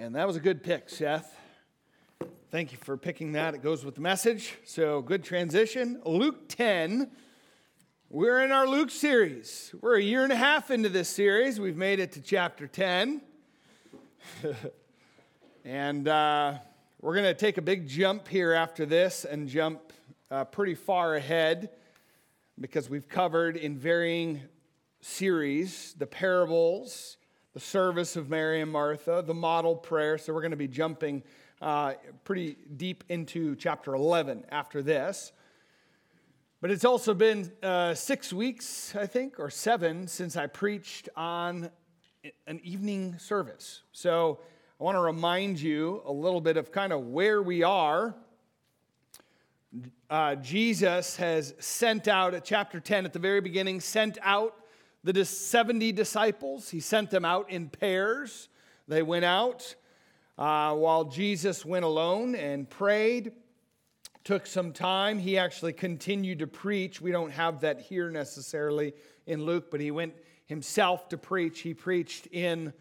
And that was a good pick, Seth. Thank you for picking that. It goes with the message. So good transition. Luke 10. We're in our Luke series. We're a year and a half into this series. We've made it to chapter 10. And we're going to take a big jump here after this and jump pretty far ahead because we've covered in varying series the parables, the service of Mary and Martha, the model prayer. So we're going to be jumping pretty deep into chapter 11 after this. But it's also been 6 weeks, I think, or 7, since I preached on an evening service. So I want to remind you a little bit of kind of where we are. Jesus has sent out, at chapter 10 at the very beginning, sent out the 70 disciples. He sent them out in pairs. They went out while Jesus went alone and prayed. Took some time. He actually continued to preach. We don't have that here necessarily in Luke, but he went himself to preach. He preached in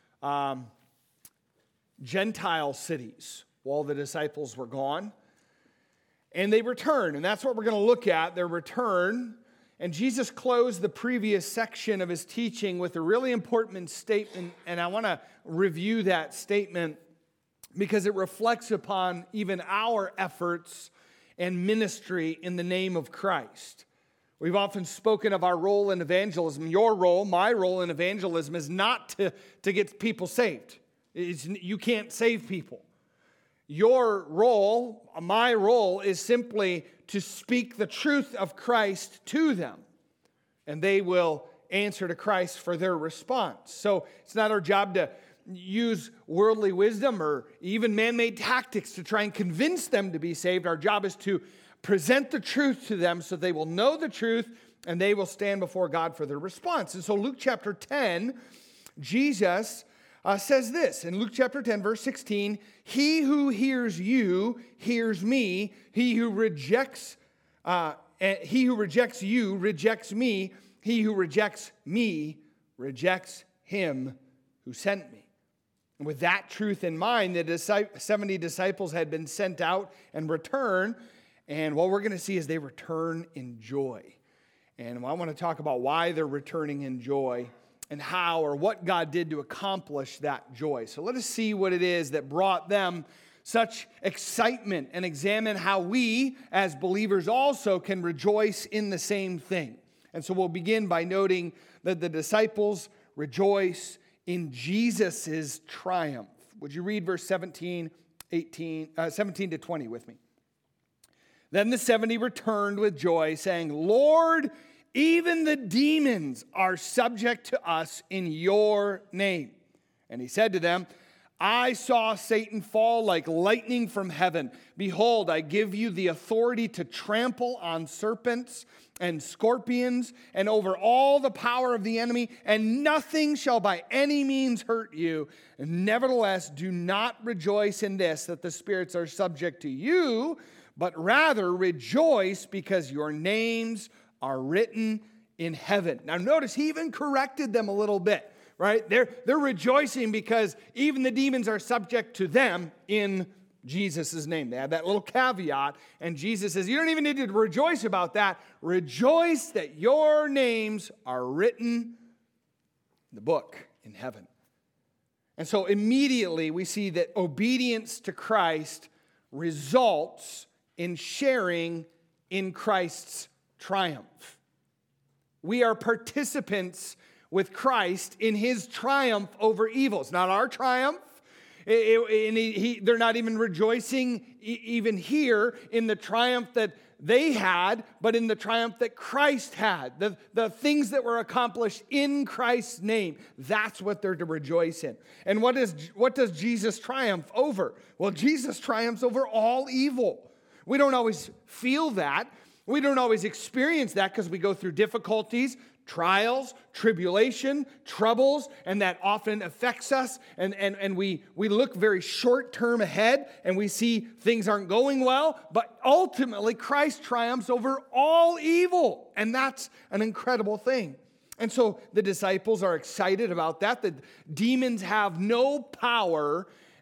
Gentile cities while the disciples were gone. And they returned, and that's what we're going to look at, their return. And Jesus closed the previous section of his teaching with a really important statement, and I want to review that statement because it reflects upon even our efforts and ministry in the name of Christ. We've often spoken of our role in evangelism. Your role, my role in evangelism is not to get people saved. You can't save people. Your role, my role, is simply to speak the truth of Christ to them. And they will answer to Christ for their response. So it's not our job to use worldly wisdom or even man-made tactics to try and convince them to be saved. Our job is to present the truth to them so they will know the truth and they will stand before God for their response. And so Luke chapter 10, Jesus says this in Luke chapter 10, verse 16, "He who hears you hears me. He who rejects you rejects me. He who rejects me rejects him who sent me." And with that truth in mind, the 70 disciples had been sent out and returned. And what we're going to see is they return in joy. And I want to talk about why they're returning in joy and how or what God did to accomplish that joy. So let us see what it is that brought them such excitement and examine how we as believers also can rejoice in the same thing. And so we'll begin by noting that the disciples rejoice in Jesus' triumph. Would you read verse 17 to 20 with me? Then the 70 returned with joy, saying, "Lord, even the demons are subject to us in your name." And he said to them, "I saw Satan fall like lightning from heaven. Behold, I give you the authority to trample on serpents and scorpions and over all the power of the enemy, and nothing shall by any means hurt you. Nevertheless, do not rejoice in this, that the spirits are subject to you, but rather rejoice because your names are written in heaven." Now notice he even corrected them a little bit, right? They're rejoicing because even the demons are subject to them in Jesus' name. They have that little caveat, and Jesus says, you don't even need to rejoice about that. Rejoice that your names are written in the book in heaven. And so immediately we see that obedience to Christ results in sharing in Christ's triumph. We are participants with Christ in his triumph over evil. It's not our triumph. They're not even rejoicing even here in the triumph that they had, but in the triumph that Christ had. The things that were accomplished in Christ's name, that's what they're to rejoice in. And what does Jesus triumph over? Well, Jesus triumphs over all evil. We don't always feel that. We don't always experience that because we go through difficulties, trials, tribulation, troubles, and that often affects us. And we look very short-term ahead, and we see things aren't going well. But ultimately, Christ triumphs over all evil. And that's an incredible thing. And so the disciples are excited about that. The demons have no power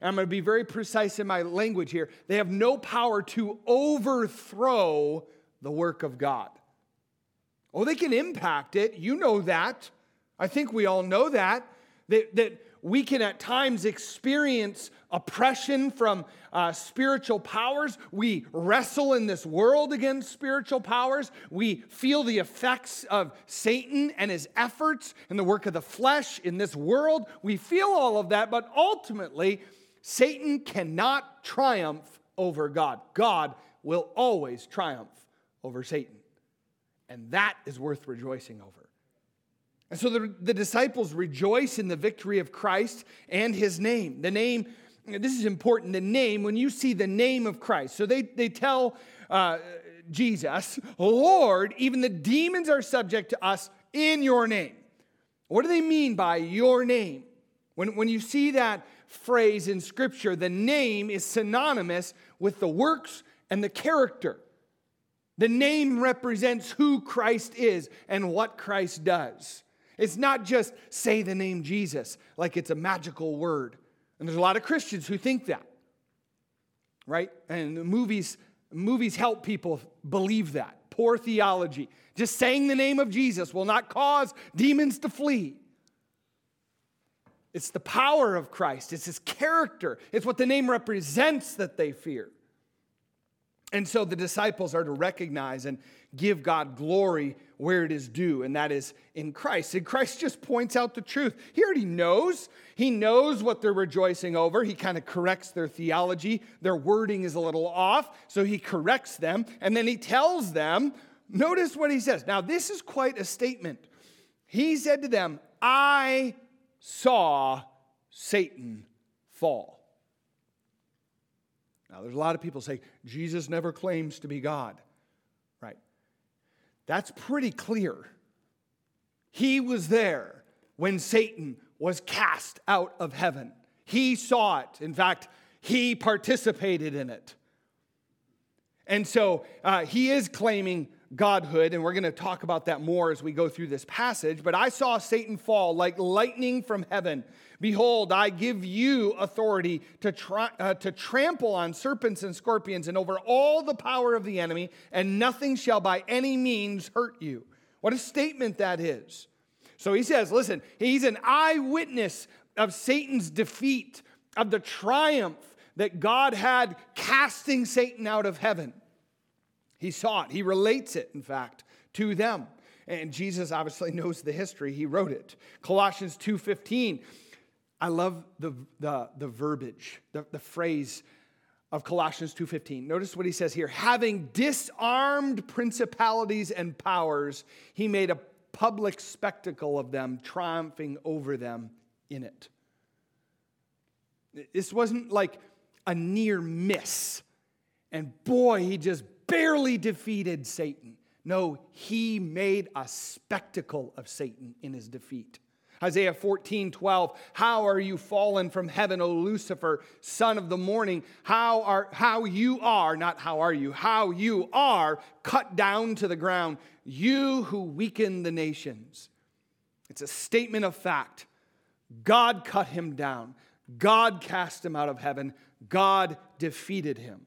and I'm going to be very precise in my language here, they have no power to overthrow the work of God. Oh, they can impact it. You know that. I think we all know that we can at times experience oppression from spiritual powers. We wrestle in this world against spiritual powers. We feel the effects of Satan and his efforts and the work of the flesh in this world. We feel all of that, but ultimately, Satan cannot triumph over God. God will always triumph over Satan. And that is worth rejoicing over. And so the disciples rejoice in the victory of Christ and his name. The name, this is important, the name, when you see the name of Christ. So they tell Jesus, Lord, even the demons are subject to us in your name. What do they mean by your name? When you see that phrase in Scripture, the name is synonymous with the works and the character. The name represents who Christ is and what Christ does. It's not just say the name Jesus like it's a magical word. And there's a lot of Christians who think that, right? And the movies help people believe that. Poor theology. Just saying the name of Jesus will not cause demons to flee. It's the power of Christ. It's his character. It's what the name represents that they fear. And so the disciples are to recognize and give God glory where it is due, and that is in Christ. And Christ just points out the truth. He already knows. He knows what they're rejoicing over. He kind of corrects their theology. Their wording is a little off, so he corrects them, and then he tells them, notice what he says. Now, this is quite a statement. He said to them, I saw Satan fall. Now, there's a lot of people say, Jesus never claims to be God. Right? That's pretty clear. He was there when Satan was cast out of heaven. He saw it. In fact, he participated in it. And so he is claiming godhood, and we're going to talk about that more as we go through this passage. But I saw Satan fall like lightning from heaven. Behold, I give you authority to trample on serpents and scorpions and over all the power of the enemy, and nothing shall by any means hurt you. What a statement that is. So he says, listen, he's an eyewitness of Satan's defeat, of the triumph that God had casting Satan out of heaven. He saw it. He relates it, in fact, to them. And Jesus obviously knows the history. He wrote it. Colossians 2:15. I love the verbiage, the phrase of Colossians 2:15. Notice what he says here. Having disarmed principalities and powers, he made a public spectacle of them, triumphing over them in it. This wasn't like a near miss. And boy, he just barely defeated Satan. No, he made a spectacle of Satan in his defeat. Isaiah 14:12, how are you fallen from heaven, O Lucifer, son of the morning? How you are cut down to the ground, you who weaken the nations. It's a statement of fact. God cut him down. God cast him out of heaven. God defeated him.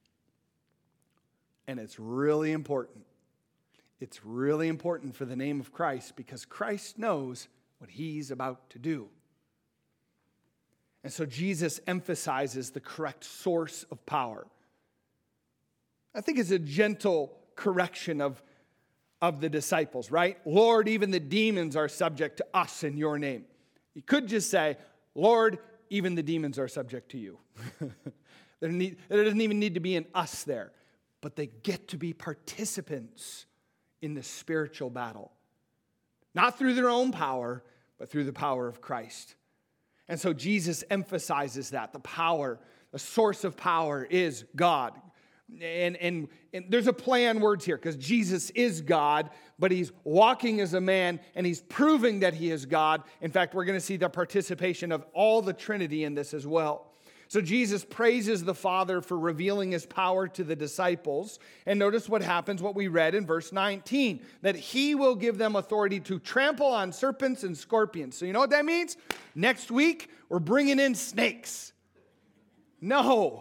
And it's really important. It's really important for the name of Christ because Christ knows what he's about to do. And so Jesus emphasizes the correct source of power. I think it's a gentle correction of the disciples, right? Lord, even the demons are subject to us in your name. You could just say, Lord, even the demons are subject to you. There doesn't even need to be an us there. But they get to be participants in the spiritual battle. Not through their own power, but through the power of Christ. And so Jesus emphasizes that. The power, the source of power is God. And there's a play on words here because Jesus is God, but he's walking as a man and he's proving that he is God. In fact, we're going to see the participation of all the Trinity in this as well. So Jesus praises the Father for revealing his power to the disciples. And notice what happens, what we read in verse 19, that he will give them authority to trample on serpents and scorpions. So you know what that means? Next week, we're bringing in snakes. No.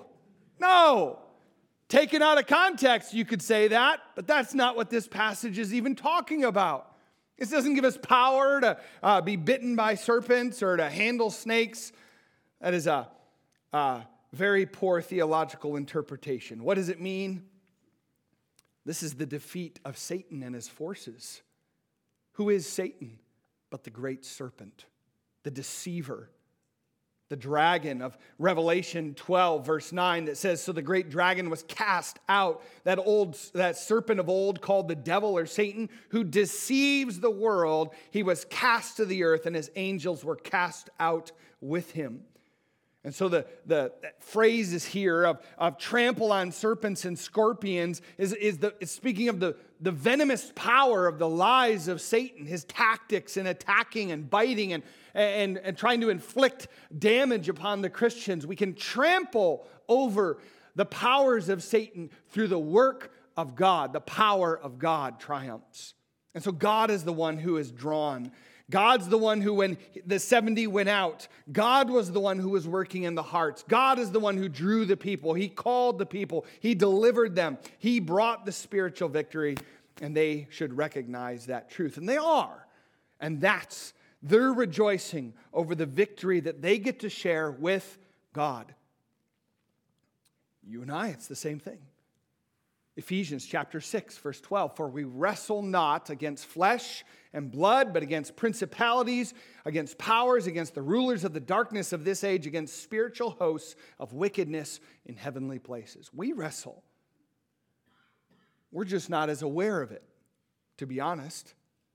Taken out of context, you could say that, but that's not what this passage is even talking about. This doesn't give us power to be bitten by serpents or to handle snakes. That is a very poor theological interpretation. What does it mean? This is the defeat of Satan and his forces. Who is Satan but the great serpent, the deceiver, the dragon of Revelation 12, verse 9, that says, so the great dragon was cast out, that serpent of old called the devil or Satan, who deceives the world. He was cast to the earth, and his angels were cast out with him. And so the phrase is here of trample on serpents and scorpions is speaking of the venomous power of the lies of Satan, his tactics in attacking and biting and trying to inflict damage upon the Christians. We can trample over the powers of Satan through the work of God. The power of God triumphs. And so God is the one who is drawn. God's the one who, when the 70 went out, God was the one who was working in the hearts. God is the one who drew the people. He called the people. He delivered them. He brought the spiritual victory, and they should recognize that truth. And they are. And that's their rejoicing over the victory that they get to share with God. You and I, it's the same thing. Ephesians chapter 6, verse 12, for we wrestle not against flesh and blood, but against principalities, against powers, against the rulers of the darkness of this age, against spiritual hosts of wickedness in heavenly places. We wrestle. We're just not as aware of it, to be honest.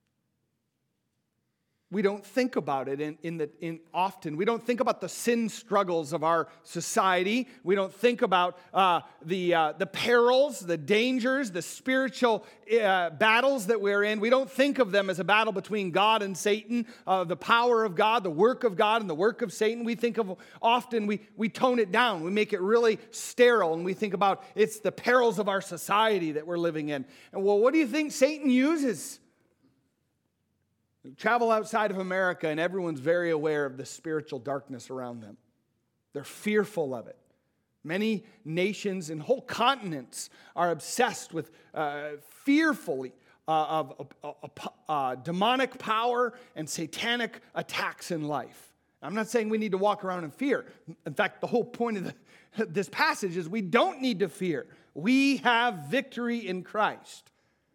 We don't think about it often. We don't think about the sin struggles of our society. We don't think about the perils, the dangers, the spiritual battles that we're in. We don't think of them as a battle between God and Satan, the power of God, the work of God, and the work of Satan. We think of often, we tone it down. We make it really sterile, and we think about it's the perils of our society that we're living in. And well, what do you think Satan uses? Travel outside of America, and everyone's very aware of the spiritual darkness around them. They're fearful of it. Many nations and whole continents are obsessed with fearfully of demonic power and satanic attacks in life. I'm not saying we need to walk around in fear. In fact, the whole point of this passage is we don't need to fear. We have victory in Christ.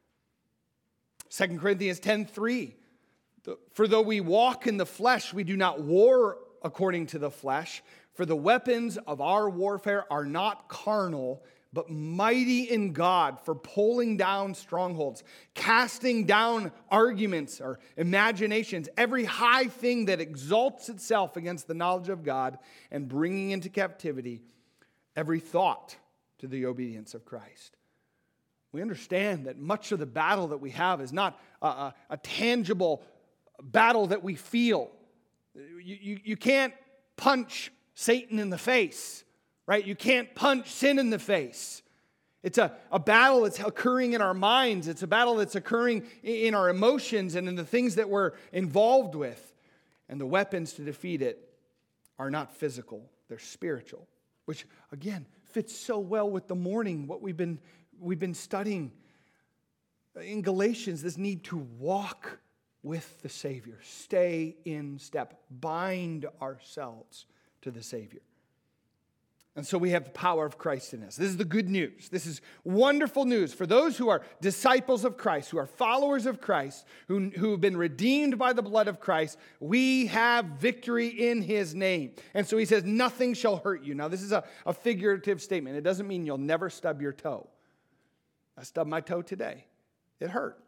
2 Corinthians 10:3. For though we walk in the flesh, we do not war according to the flesh. For the weapons of our warfare are not carnal, but mighty in God for pulling down strongholds, casting down arguments or imaginations, every high thing that exalts itself against the knowledge of God, and bringing into captivity every thought to the obedience of Christ. We understand that much of the battle that we have is not a tangible battle that we feel. You can't punch Satan in the face, right? You can't punch sin in the face. It's a battle that's occurring in our minds. It's a battle that's occurring in our emotions and in the things that we're involved with. And the weapons to defeat it are not physical. They're spiritual, which, again, fits so well with the morning, what we've been studying in Galatians, this need to walk with the Savior. Stay in step. Bind ourselves to the Savior. And so we have the power of Christ in us. This is the good news. This is wonderful news for those who are disciples of Christ, who are followers of Christ, who have been redeemed by the blood of Christ. We have victory in His name. And so He says, nothing shall hurt you. Now, this is a figurative statement. It doesn't mean you'll never stub your toe. I stubbed my toe today. It hurt.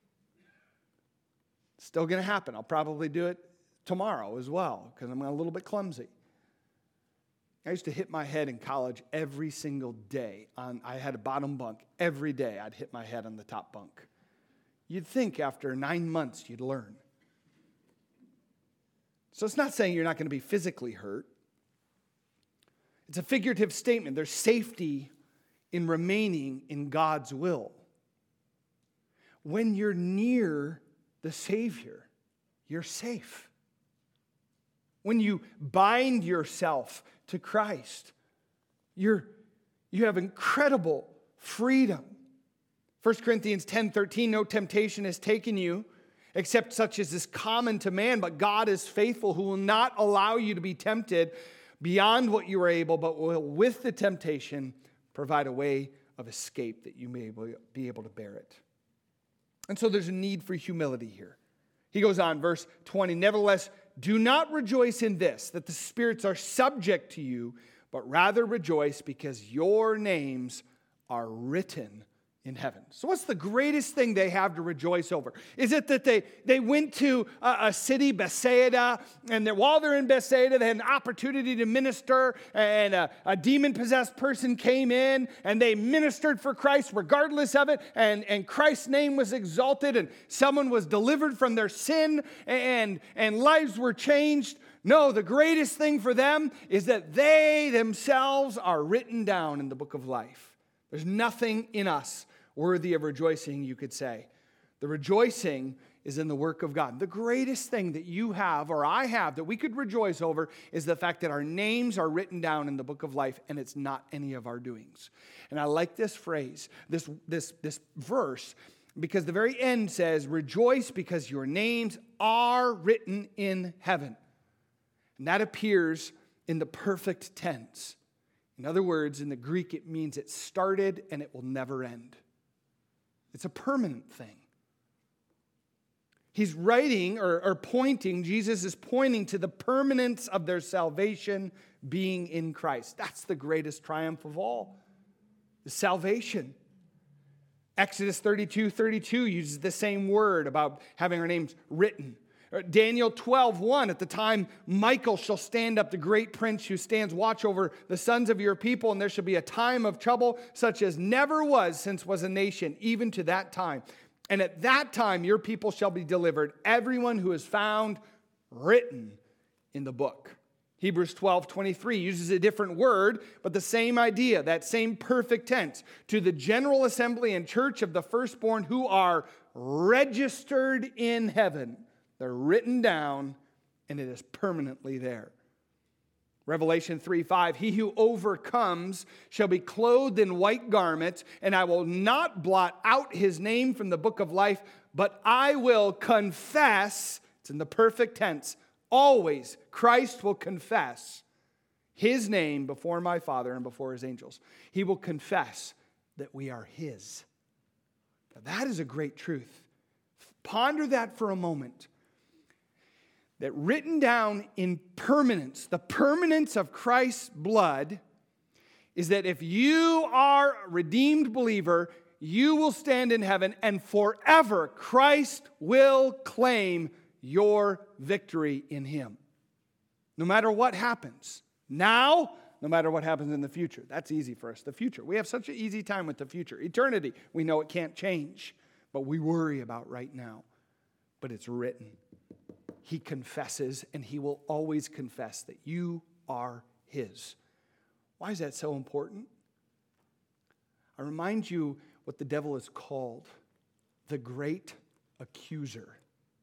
Still going to happen. I'll probably do it tomorrow as well because I'm a little bit clumsy. I used to hit my head in college every single day. I had a bottom bunk. Every day I'd hit my head on the top bunk. You'd think after 9 months you'd learn. So it's not saying you're not going to be physically hurt. It's a figurative statement. There's safety in remaining in God's will. When you're near the Savior, you're safe. When you bind yourself to Christ, You have incredible freedom. 1 Corinthians 10:13, no temptation has taken you, except such as is common to man, but God is faithful, who will not allow you to be tempted beyond what you are able, but will with the temptation provide a way of escape that you may be able to bear it. And so there's a need for humility here. He goes on, verse 20, nevertheless, do not rejoice in this, that the spirits are subject to you, but rather rejoice because your names are written in heaven. So what's the greatest thing they have to rejoice over? Is it that they went to a city, Bethsaida, and that while they're in Bethsaida, they had an opportunity to minister, and a demon-possessed person came in, and they ministered for Christ regardless of it, and Christ's name was exalted, and someone was delivered from their sin, and lives were changed? No, the greatest thing for them is that they themselves are written down in the book of life. There's nothing in us worthy of rejoicing, you could say. The rejoicing is in the work of God. The greatest thing that you have, or I have, that we could rejoice over is the fact that our names are written down in the book of life, and it's not any of our doings. And I like this phrase, this verse, because the very end says, rejoice because your names are written in heaven. And that appears in the perfect tense. In other words, in the Greek, it means it started and it will never end. It's a permanent thing. He's writing or pointing, Jesus is pointing to the permanence of their salvation being in Christ. That's the greatest triumph of all. The salvation. Exodus 32:32 uses the same word about having our names written. Daniel 12:1, at the time Michael shall stand up, the great prince who stands watch over the sons of your people, and there shall be a time of trouble such as never was since was a nation, even to that time. And at that time your people shall be delivered, everyone who is found written in the book. Hebrews 12:23 uses a different word, but the same idea, that same perfect tense. To the general assembly and church of the firstborn who are registered in heaven. They're written down, and it is permanently there. Revelation 3:5, he who overcomes shall be clothed in white garments, and I will not blot out his name from the book of life, but I will confess, it's in the perfect tense, always Christ will confess his name before my Father and before his angels. He will confess that we are his. Now, that is a great truth. Ponder that for a moment. That written down in permanence, the permanence of Christ's blood, is that if you are a redeemed believer, you will stand in heaven, and forever Christ will claim your victory in him. No matter what happens now, no matter what happens in the future. That's easy for us, the future. We have such an easy time with the future. Eternity, we know it can't change, but we worry about right now. But it's written. He confesses, and he will always confess that you are his. Why is that so important? I remind you what the devil is called, the great accuser.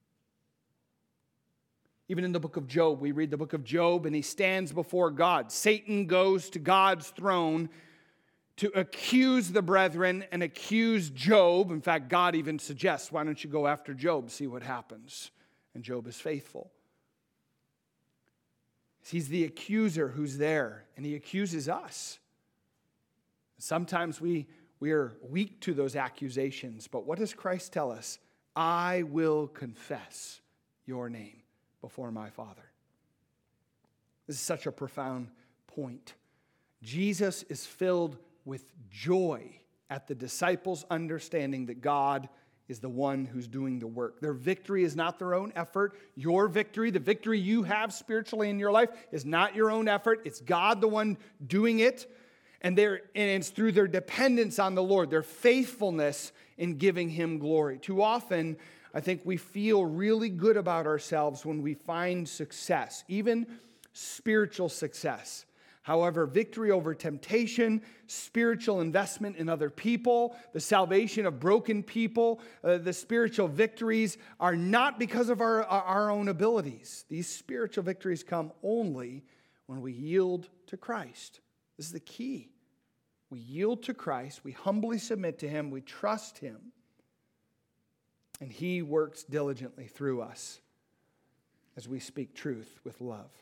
Even in the book of Job, we read the book of Job, and he stands before God. Satan goes to God's throne to accuse the brethren and accuse Job. In fact, God even suggests, why don't you go after Job, see what happens? And Job is faithful. He's the accuser who's there, and he accuses us. Sometimes we are weak to those accusations, but what does Christ tell us? I will confess your name before my Father. This is such a profound point. Jesus is filled with joy at the disciples' understanding that God is the one who's doing the work. Their victory is not their own effort. Your victory, the victory you have spiritually in your life, is not your own effort. It's God the one doing it. And it's through their dependence on the Lord, their faithfulness in giving him glory. Too often, I think we feel really good about ourselves when we find success, even spiritual success. However, victory over temptation, spiritual investment in other people, the salvation of broken people, the spiritual victories are not because of our own abilities. These spiritual victories come only when we yield to Christ. This is the key. We yield to Christ, we humbly submit to him, we trust him, and he works diligently through us as we speak truth with love.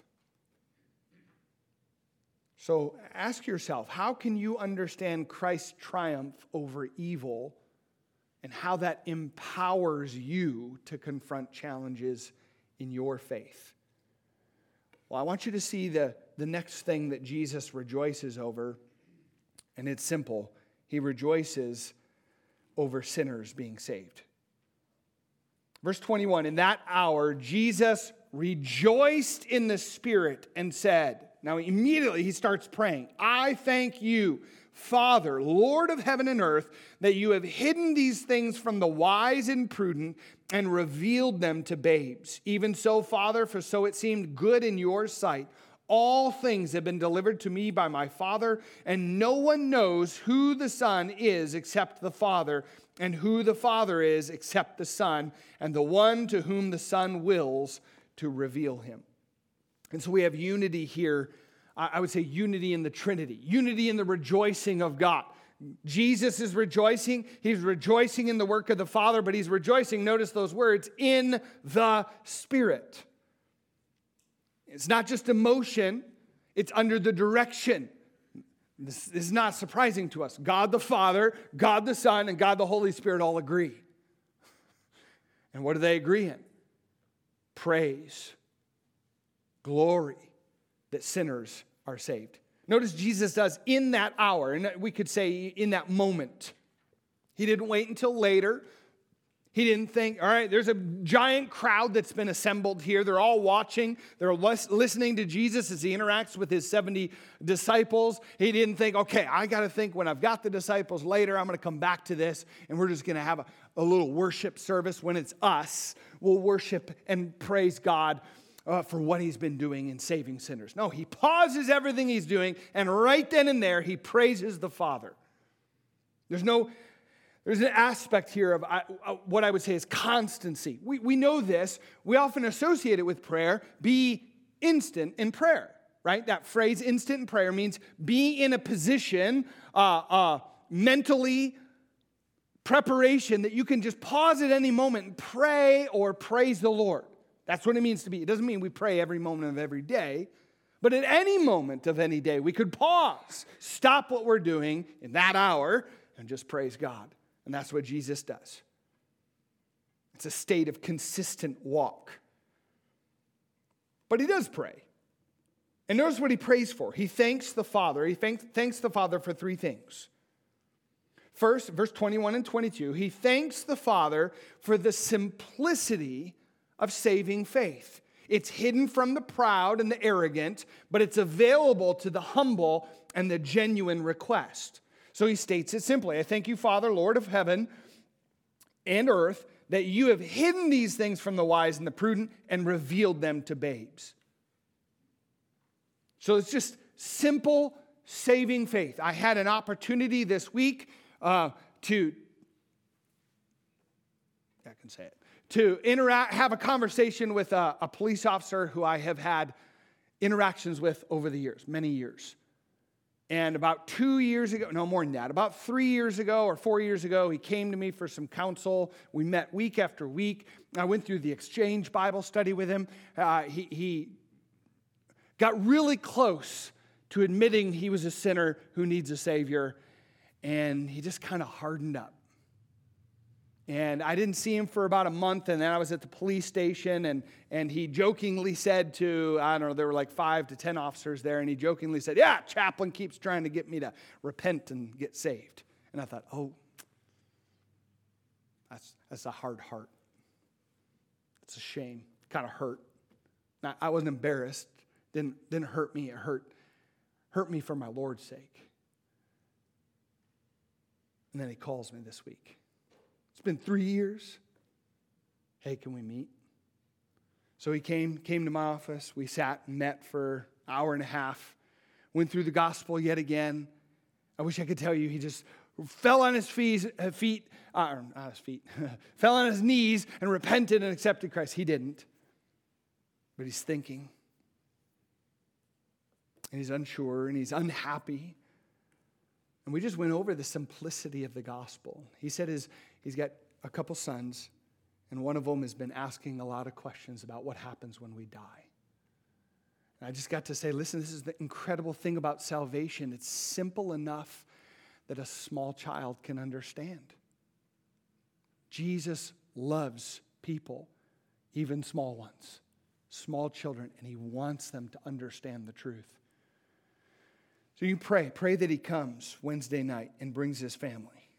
So ask yourself, how can you understand Christ's triumph over evil and how that empowers you to confront challenges in your faith? Well, I want you to see the next thing that Jesus rejoices over, and it's simple. He rejoices over sinners being saved. Verse 21, in that hour, Jesus rejoiced in the Spirit and said, now immediately he starts praying, I thank you, Father, Lord of heaven and earth, that you have hidden these things from the wise and prudent and revealed them to babes. Even so, Father, for so it seemed good in your sight. All things have been delivered to me by my Father, and no one knows who the Son is except the Father, and who the Father is except the Son, and the one to whom the Son wills to reveal him. And so we have unity here. I would say unity in the Trinity, unity in the rejoicing of God. Jesus is rejoicing. He's rejoicing in the work of the Father, but he's rejoicing, notice those words, in the Spirit. It's not just emotion, it's under the direction. This is not surprising to us. God the Father, God the Son, and God the Holy Spirit all agree. And what do they agree in? Praise, glory, that sinners are saved. Notice Jesus does in that hour, and we could say in that moment. He didn't wait until later. He didn't think, all right, there's a giant crowd that's been assembled here. They're all watching. They're listening to Jesus as he interacts with his 70 disciples. He didn't think, okay, I got to think when I've got the disciples later, I'm going to come back to this, and we're just going to have a little worship service. When it's us, we'll worship and praise God for what he's been doing in saving sinners. No, he pauses everything he's doing, and right then and there, he praises the Father. There's an aspect here of what I would say is constancy. We know this. We often associate it with prayer. Be instant in prayer, right? That phrase, instant in prayer, means be in a position, mentally, preparation that you can just pause at any moment and pray or praise the Lord. That's what it means to be. It doesn't mean we pray every moment of every day, but at any moment of any day, we could pause, stop what we're doing in that hour, and just praise God. And that's what Jesus does. It's a state of consistent walk. But he does pray. And notice what he prays for. He thanks the Father. He thanks the Father for three things. First, verse 21 and 22, he thanks the Father for the simplicity of saving faith. It's hidden from the proud and the arrogant, but it's available to the humble and the genuine request. So he states it simply. I thank you, Father, Lord of heaven and earth, that you have hidden these things from the wise and the prudent and revealed them to babes. So it's just simple saving faith. I had an opportunity this week to have a conversation with a police officer who I have had interactions with over the years, many years. And about 2 years ago, no more than that, about 3 years ago or 4 years ago, he came to me for some counsel. We met week after week. I went through the Exchange Bible study with him. He got really close to admitting he was a sinner who needs a Savior, and he just kind of hardened up. And I didn't see him for about a month, and then I was at the police station, and he jokingly said to, I don't know, there were like 5 to 10 officers there, and he jokingly said, yeah, chaplain keeps trying to get me to repent and get saved. And I thought, oh, that's a hard heart. It's a shame. Kind of hurt. Now, I wasn't embarrassed. Didn't hurt me. It hurt me for my Lord's sake. And then he calls me this week. It's been 3 years. Hey, can we meet? So he came to my office. We sat and met for an hour and a half. Went through the gospel yet again. I wish I could tell you he just fell on his fell on his knees and repented and accepted Christ. He didn't. But he's thinking. and he's unsure, and he's unhappy. And we just went over the simplicity of the gospel. He said he's got a couple sons, and one of them has been asking a lot of questions about what happens when we die. And I just got to say, listen, this is the incredible thing about salvation. It's simple enough that a small child can understand. Jesus loves people, even small ones, small children, and he wants them to understand the truth. So you pray that he comes Wednesday night and brings his family.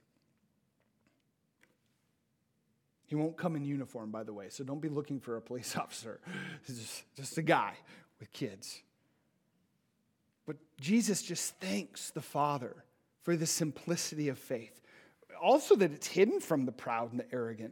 He won't come in uniform, by the way, so don't be looking for a police officer. He's just a guy with kids. But Jesus just thanks the Father for the simplicity of faith. Also that it's hidden from the proud and the arrogant.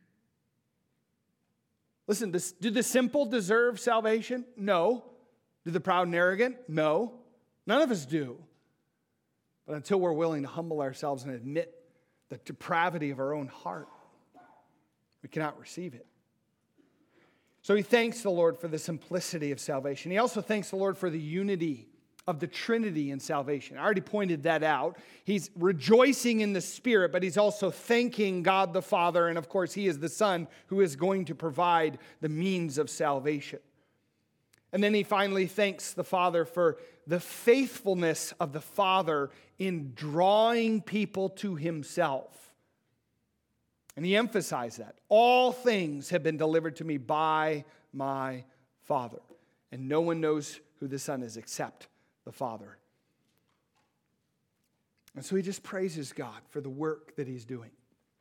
Listen, do the simple deserve salvation? No. Do the proud and arrogant? No. None of us do. But until we're willing to humble ourselves and admit the depravity of our own heart, we cannot receive it. So he thanks the Lord for the simplicity of salvation. He also thanks the Lord for the unity of the Trinity in salvation. I already pointed that out. He's rejoicing in the Spirit, but he's also thanking God the Father, and of course he is the Son who is going to provide the means of salvation. And then he finally thanks the Father for the faithfulness of the Father in drawing people to himself. And he emphasized that. All things have been delivered to me by my Father. And no one knows who the Son is except the Father. And so he just praises God for the work that he's doing.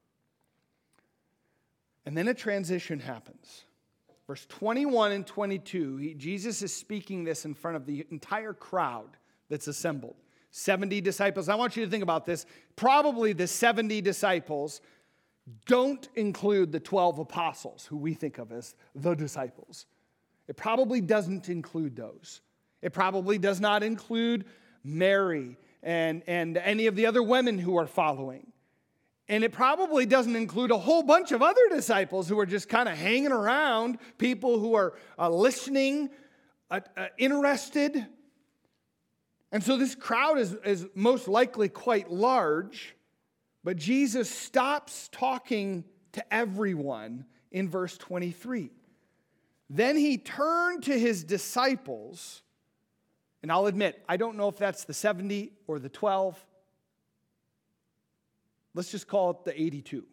And then a transition happens. Verse 21 and 22, Jesus is speaking this in front of the entire crowd that's assembled. 70 disciples. I want you to think about this. Probably the 70 disciples don't include the 12 apostles, who we think of as the disciples. It probably doesn't include those. It probably does not include Mary and any of the other women who are following. And it probably doesn't include a whole bunch of other disciples who are just kind of hanging around, people who are listening, interested. And so this crowd is most likely quite large. But Jesus stops talking to everyone in verse 23. Then he turned to his disciples, and I'll admit, I don't know if that's the 70 or the 12. Let's just call it the 82.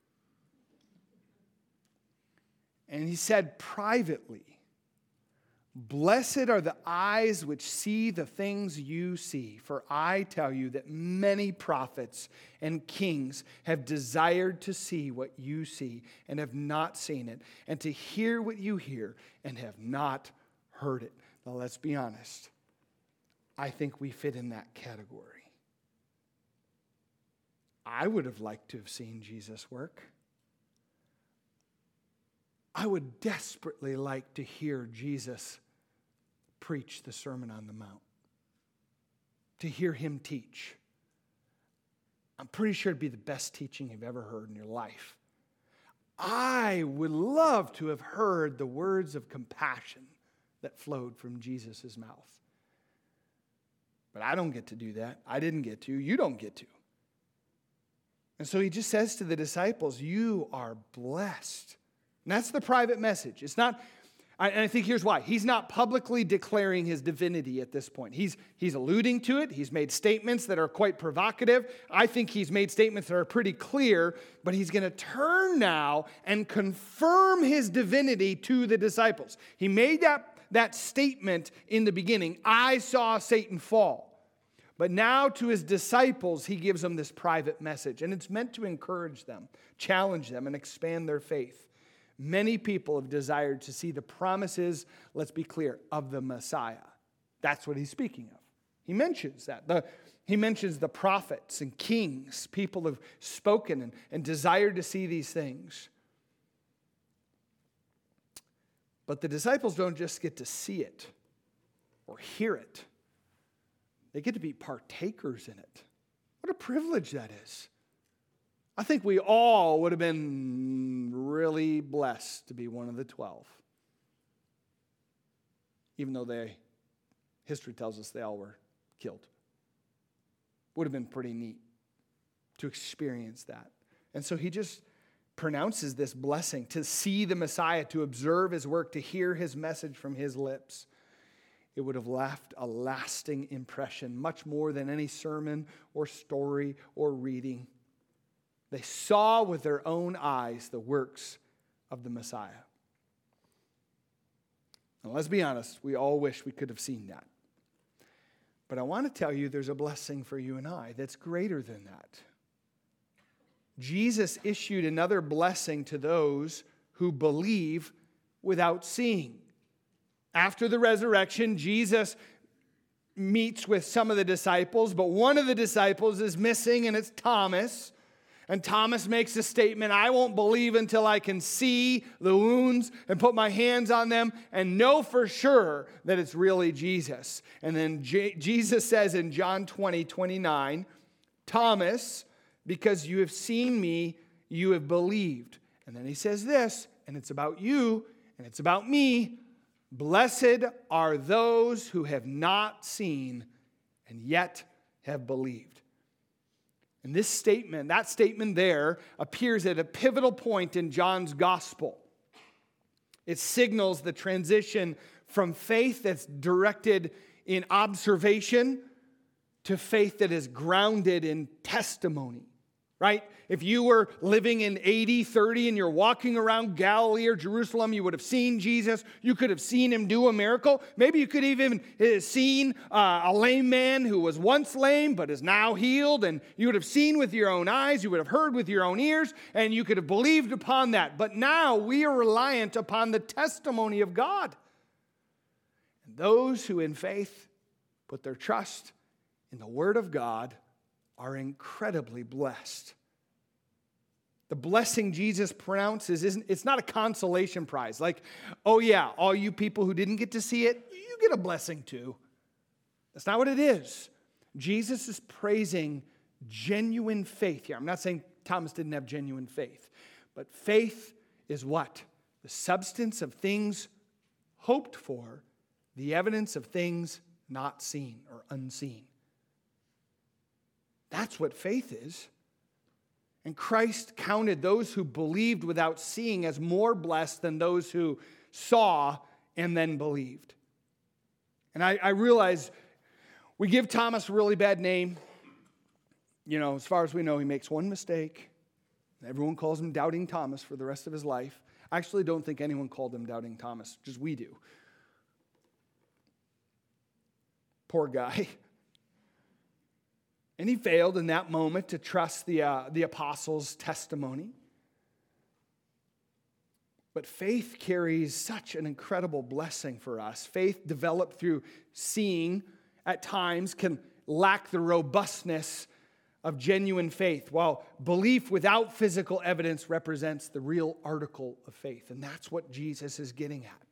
And he said privately, "Blessed are the eyes which see the things you see, for I tell you that many prophets and kings have desired to see what you see and have not seen it, and to hear what you hear and have not heard it." Now let's be honest. I think we fit in that category. I would have liked to have seen Jesus work. I would desperately like to hear Jesus preach the Sermon on the Mount, to hear him teach. I'm pretty sure it'd be the best teaching you've ever heard in your life. I would love to have heard the words of compassion that flowed from Jesus' mouth. But I don't get to do that. I didn't get to. You don't get to. And so he just says to the disciples, you are blessed. And that's the private message. It's not, and I think here's why. He's not publicly declaring his divinity at this point. He's alluding to it. He's made statements that are quite provocative. I think he's made statements that are pretty clear, but he's going to turn now and confirm his divinity to the disciples. He made that statement in the beginning, I saw Satan fall. But now to his disciples, he gives them this private message. And it's meant to encourage them, challenge them, and expand their faith. Many people have desired to see the promises, let's be clear, of the Messiah. That's what he's speaking of. He mentions that. He mentions the prophets and kings. People have spoken and desired to see these things. But the disciples don't just get to see it or hear it. They get to be partakers in it. What a privilege that is. I think we all would have been really blessed to be one of the 12. Even though they history tells us they all were killed. Would have been pretty neat to experience that. And so he just pronounces this blessing to see the Messiah, to observe his work, to hear his message from his lips. It would have left a lasting impression, much more than any sermon or story or reading. They saw with their own eyes the works of the Messiah. Now, let's be honest, we all wish we could have seen that. But I want to tell you there's a blessing for you and I that's greater than that. Jesus issued another blessing to those who believe without seeing. After the resurrection, Jesus meets with some of the disciples, but one of the disciples is missing, and it's Thomas. And Thomas makes a statement, I won't believe until I can see the wounds and put my hands on them and know for sure that it's really Jesus. And then Jesus says in John 20:29, Thomas, because you have seen me, you have believed. And then he says this, and it's about you, and it's about me. Blessed are those who have not seen and yet have believed. And this statement, that statement there, appears at a pivotal point in John's gospel. It signals the transition from faith that's directed in observation to faith that is grounded in testimony. Right? If you were living in AD 30 and you're walking around Galilee or Jerusalem, you would have seen Jesus. You could have seen him do a miracle. Maybe you could even have seen a lame man who was once lame but is now healed. And you would have seen with your own eyes. You would have heard with your own ears. And you could have believed upon that. But now we are reliant upon the testimony of God. And those who in faith put their trust in the Word of God are incredibly blessed. The blessing Jesus pronounces it's not a consolation prize. Like, oh yeah, all you people who didn't get to see it, you get a blessing too. That's not what it is. Jesus is praising genuine faith here. I'm not saying Thomas didn't have genuine faith, but faith is what? The substance of things hoped for, the evidence of things not seen or unseen. That's what faith is. And Christ counted those who believed without seeing as more blessed than those who saw and then believed. And I realize we give Thomas a really bad name. You know, as far as we know, he makes one mistake. Everyone calls him Doubting Thomas for the rest of his life. I actually don't think anyone called him Doubting Thomas, just we do. Poor guy. And he failed in that moment to trust the apostles' testimony. But faith carries such an incredible blessing for us. Faith developed through seeing at times can lack the robustness of genuine faith, while belief without physical evidence represents the real article of faith. And that's what Jesus is getting at.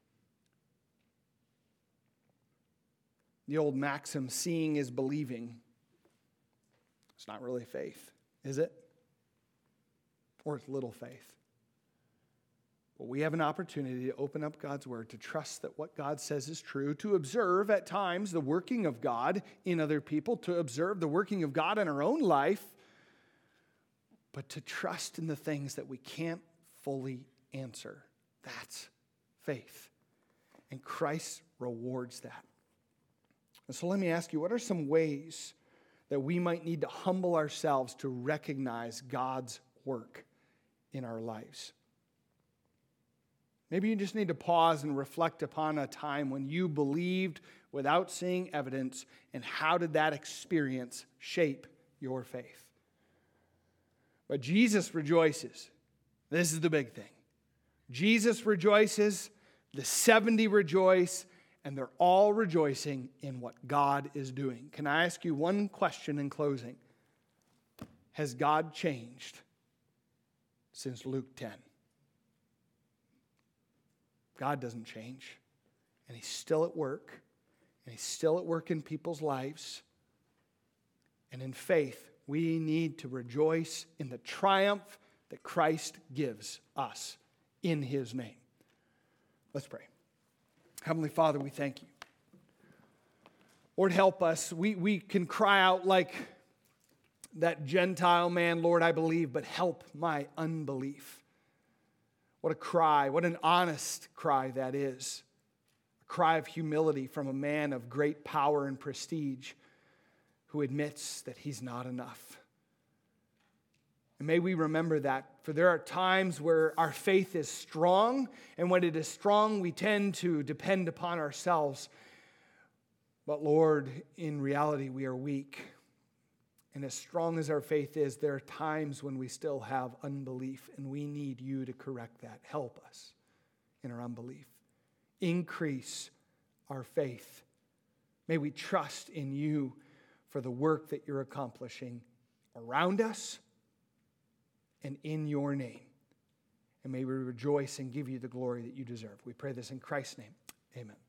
The old maxim, seeing is believing. It's not really faith, is it? Or it's little faith. But we have an opportunity to open up God's Word, to trust that what God says is true, to observe at times the working of God in other people, to observe the working of God in our own life, but to trust in the things that we can't fully answer. That's faith. And Christ rewards that. And so let me ask you, what are some ways that we might need to humble ourselves to recognize God's work in our lives? Maybe you just need to pause and reflect upon a time when you believed without seeing evidence, and how did that experience shape your faith? But Jesus rejoices. This is the big thing. Jesus rejoices, the 70 rejoice, and they're all rejoicing in what God is doing. Can I ask you one question in closing? Has God changed since Luke 10? God doesn't change. And He's still at work. And He's still at work in people's lives. And in faith, we need to rejoice in the triumph that Christ gives us in His name. Let's pray. Heavenly Father, we thank You. Lord, help us. We can cry out like that Gentile man, Lord, I believe, but help my unbelief. What a cry, what an honest cry that is. A cry of humility from a man of great power and prestige who admits that he's not enough. And may we remember that, for there are times where our faith is strong, and when it is strong, we tend to depend upon ourselves. But Lord, in reality, we are weak. And as strong as our faith is, there are times when we still have unbelief, and we need you to correct that. Help us in our unbelief. Increase our faith. May we trust in you for the work that you're accomplishing around us and in your name. And may we rejoice and give you the glory that you deserve. We pray this in Christ's name. Amen.